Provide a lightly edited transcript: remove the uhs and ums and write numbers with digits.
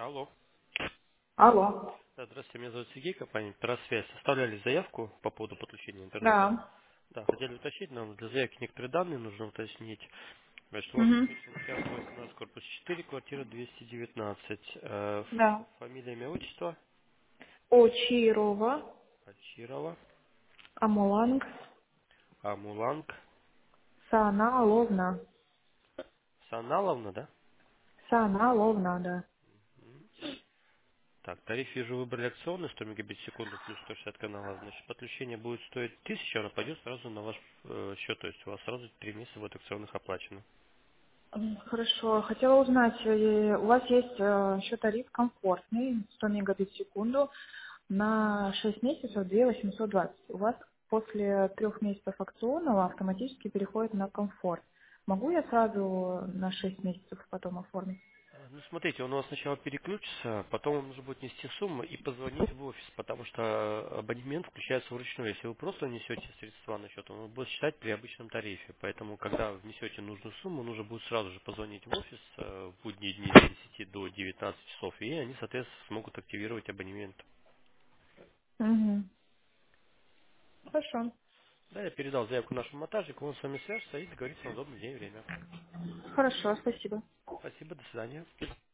Алло. Алло. Да, здравствуйте, меня зовут Сергей, компания Просвязь. Составляли заявку по поводу подключения интернета. Да. Да, хотели уточнить, нам для заявки некоторые данные нужно уточнить. Значит, у вас Угу. подключен участок 18, корпус 4, квартира 219. Да. Фамилия, имя, отчество. Очирова. Ачирова. Амуланг. Амуланг. Саналовна. Саналовна, да? Саналовна, да. Так, тариф вижу выбрали акционный, 100 мегабит в секунду плюс 160 каналов. Значит, подключение будет стоить 1000, она пойдет сразу на ваш счет. То есть у вас сразу 3 месяца будет акционных оплачено. Хорошо. Хотела узнать, у вас есть еще тариф комфортный, 100 мегабит в секунду, на 6 месяцев 2820. У вас после 3 месяцев акционного автоматически переходит на комфорт. Могу я сразу на 6 месяцев потом оформить? Ну, смотрите, он у вас сначала переключится, потом вам нужно будет нести сумму и позвонить в офис, потому что абонемент включается вручную. Если вы просто внесете средства на счет, он будет считать при обычном тарифе. Поэтому, когда внесете нужную сумму, нужно будет сразу же позвонить в офис в будние дни с 10 до 19 часов, и они, соответственно, смогут активировать абонемент. Угу. Хорошо. Да, я передал заявку нашему монтажнику, он с вами свяжется и договорится на удобный день и время. Хорошо, спасибо. Спасибо, до свидания.